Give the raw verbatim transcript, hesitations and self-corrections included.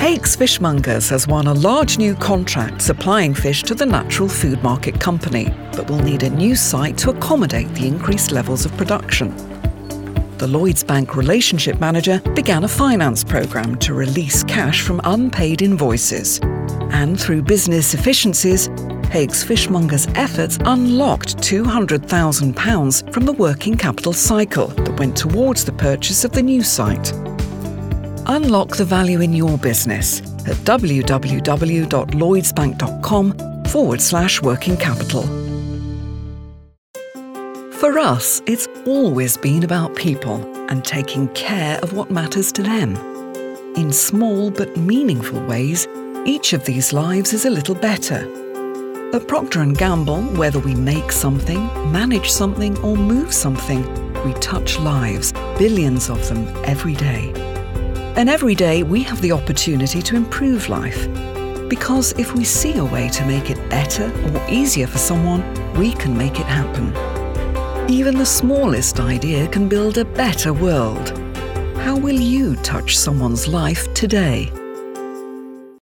Hakes Fishmongers has won a large new contract supplying fish to the Natural Food Market Company, but will need a new site to accommodate the increased levels of production. The Lloyds Bank Relationship Manager began a finance programme to release cash from unpaid invoices. And through business efficiencies, Hakes Fishmongers' efforts unlocked two hundred thousand pounds from the working capital cycle that went towards the purchase of the new site. Unlock the value in your business at www.lloydsbank.com forward slash working capital. For us, it's always been about people and taking care of what matters to them. In small but meaningful ways, each of these lives is a little better. At Procter and Gamble, whether we make something, manage something or move something, we touch lives, billions of them, every day. And every day we have the opportunity to improve life. Because if we see a way to make it better or easier for someone, we can make it happen. Even the smallest idea can build a better world. How will you touch someone's life today?